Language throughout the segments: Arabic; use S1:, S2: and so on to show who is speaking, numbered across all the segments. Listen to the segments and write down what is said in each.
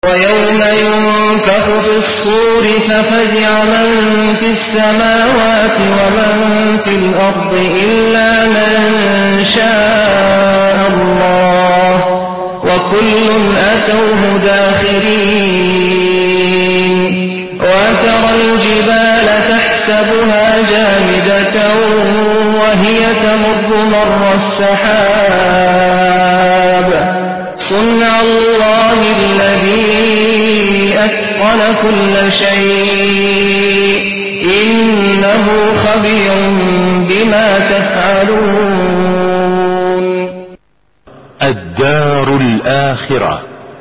S1: ويوم ينفخ في الصور ففزع من في السماوات ومن في الأرض إلا من شاء الله وكل أتوه داخرين وترى الجبال تحسبها جامدة وهي تمر مر السحاب صنع الله الذي أتقن كل شيء إنه خبير بما تفعلون.
S2: الدار الآخرة.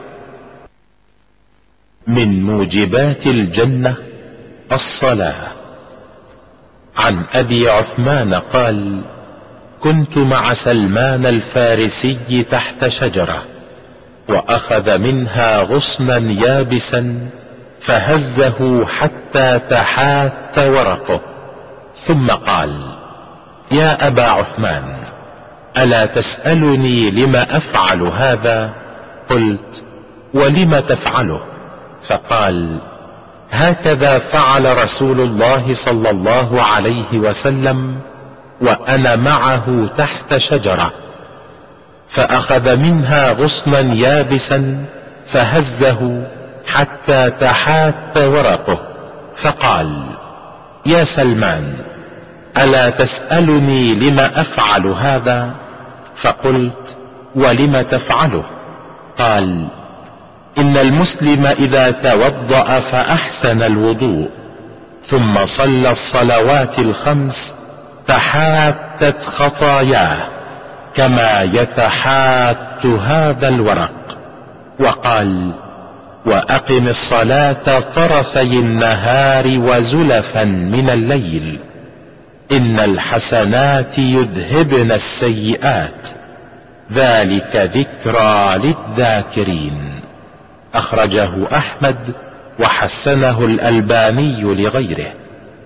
S2: من موجبات الجنة الصلاة. عن أبي عثمان قال: كنت مع سلمان الفارسي تحت شجرة، وأخذ منها غصنا يابسا فهزه حتى تحات ورقه، ثم قال: يا أبا عثمان، ألا تسألني لم أفعل هذا؟ قلت: ولم تفعله؟ فقال: هكذا فعل رسول الله صلى الله عليه وسلم وأنا معه تحت شجرة، فأخذ منها غصنا يابسا فهزه حتى تحات ورقه، فقال: يا سلمان، ألا تسألني لم أفعل هذا؟ فقلت: ولم تفعله؟ قال: إن المسلم إذا توضأ فأحسن الوضوء ثم صلى الصلوات الخمس تحاتت خطاياه كما يتحات هذا الورق. وقال: وأقم الصلاة طرفي النهار وزلفا من الليل، إن الحسنات يذهبن السيئات، ذلك ذكرى للذاكرين. أخرجه أحمد وحسنه الألباني لغيره.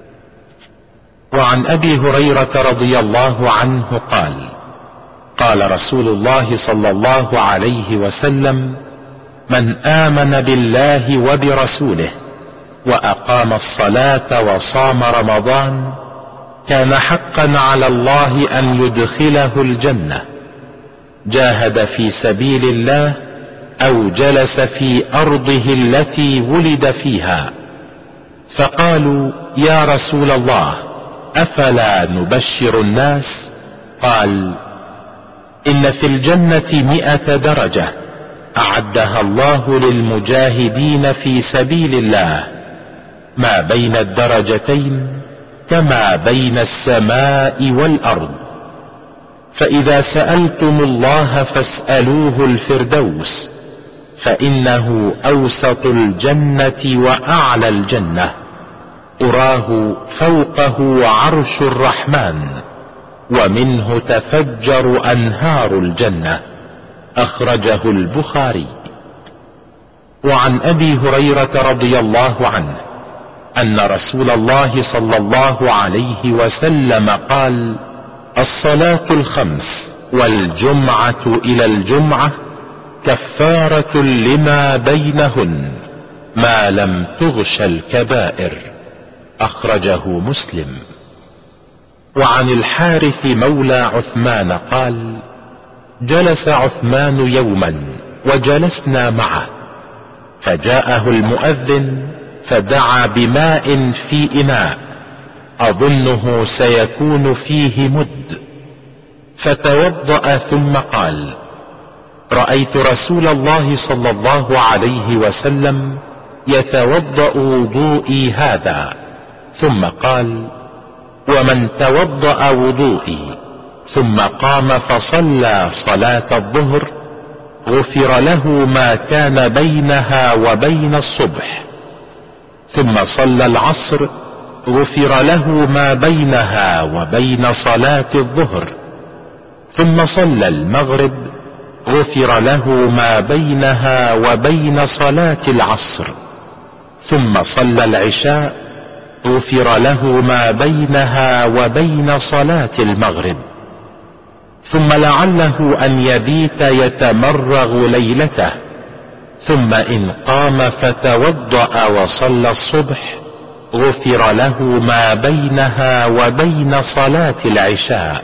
S2: وعن أبي هريرة رضي الله عنه قال: قال رسول الله صلى الله عليه وسلم: من آمن بالله وبرسوله وأقام الصلاة وصام رمضان كان حقا على الله أن يدخله الجنة، جاهد في سبيل الله أو جلس في أرضه التي ولد فيها. فقالوا: يا رسول الله، أفلا نبشر الناس؟ قال: إن في الجنة 100 درجة أعدها الله للمجاهدين في سبيل الله، ما بين الدرجتين كما بين السماء والأرض. فإذا سألتم الله فاسألوه الفردوس، فإنه أوسط الجنة وأعلى الجنة، أراه فوقه عرش الرحمن، ومنه تفجر أنهار الجنة. أخرجه البخاري. وعن أبي هريرة رضي الله عنه أن رسول الله صلى الله عليه وسلم قال: الصلاة الخمس والجمعة إلى الجمعة كفارة لما بينهن ما لم تغش الكبائر. أخرجه مسلم. وعن الحارث مولى عثمان قال: جلس عثمان يوما وجلسنا معه، فجاءه المؤذن فدعا بماء في إناء أظنه سيكون فيه مد، فتوضأ ثم قال: رأيت رسول الله صلى الله عليه وسلم يتوضأ وضوئي هذا، ثم قال: ومن توضأ وضوئي ثم قام فصلى صلاة الظهر غفر له ما كان بينها وبين الصبح، ثم صلى العصر غفر له ما بينها وبين صلاة الظهر، ثم صلى المغرب غفر له ما بينها وبين صلاة العصر، ثم صلى العشاء غفر له ما بينها وبين صلاة المغرب، ثم لعله أن يبيت يتمرغ ليلته ثم إن قام فتوضأ وصلى الصبح غفر له ما بينها وبين صلاة العشاء.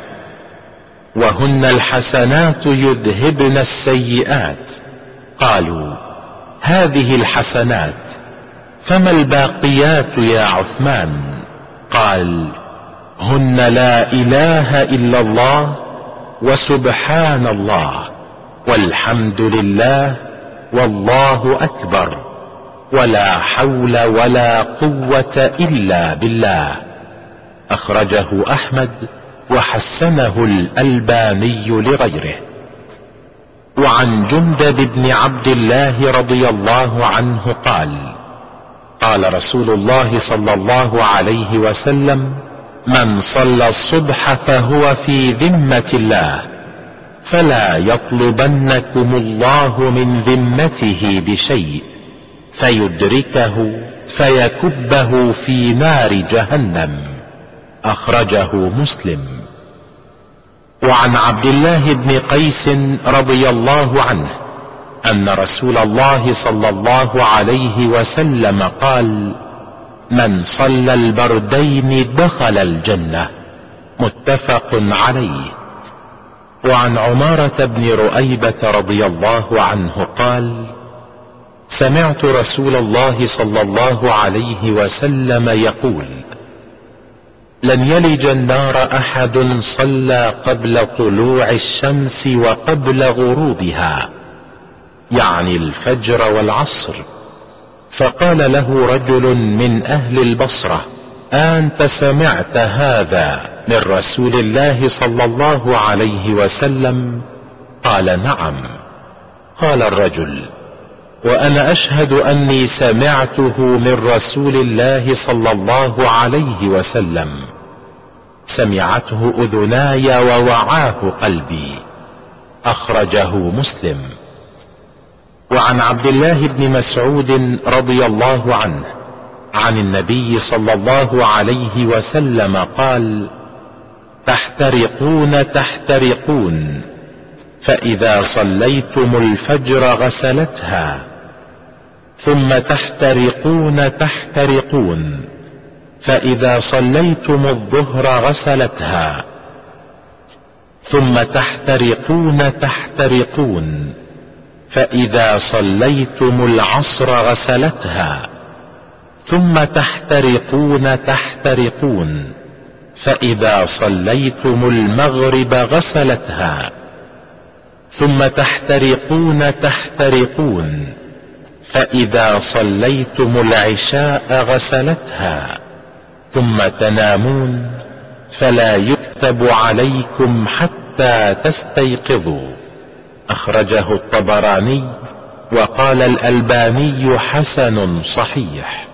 S2: وهن الحسنات يذهبن السيئات. قالوا: هذه الحسنات، فما الباقيات يا عثمان؟ قال: هن لا إله إلا الله، وسبحان الله، والحمد لله، والله أكبر، ولا حول ولا قوة إلا بالله. أخرجه أحمد وحسنه الألباني لغيره. وعن جندب بن عبد الله رضي الله عنه قال: قال رسول الله صلى الله عليه وسلم: من صلى الصبح فهو في ذمة الله، فلا يطلبنكم الله من ذمته بشيء فيدركه فيكبه في نار جهنم. أخرجه مسلم. وعن عبد الله بن قيس رضي الله عنه أن رسول الله صلى الله عليه وسلم قال: من صلى البردين دخل الجنة. متفق عليه. وعن عمارة بن رؤيبة رضي الله عنه قال: سمعت رسول الله صلى الله عليه وسلم يقول: لن يلج النار أحد صلى قبل طلوع الشمس وقبل غروبها، يعني الفجر والعصر. فقال له رجل من أهل البصرة: أنت سمعت هذا من رسول الله صلى الله عليه وسلم؟ قال: نعم. قال الرجل: وأنا أشهد أني سمعته من رسول الله صلى الله عليه وسلم، سمعته أذناي ووعاه قلبي. أخرجه مسلم. وعن عبد الله بن مسعود رضي الله عنه عن النبي صلى الله عليه وسلم قال: تحترقون تحترقون، فإذا صليتم الفجر غسلتها، ثم تحترقون تحترقون، فإذا صليتم الظهر غسلتها، ثم تحترقون تحترقون، فإذا صليتم العصر غسلتها، ثم تحترقون تحترقون، فإذا صليتم المغرب غسلتها، ثم تحترقون تحترقون، فإذا صليتم العشاء غسلتها، ثم تنامون فلا يكتب عليكم حتى تستيقظوا. أخرجه الطبراني، وقال الألباني حسن صحيح.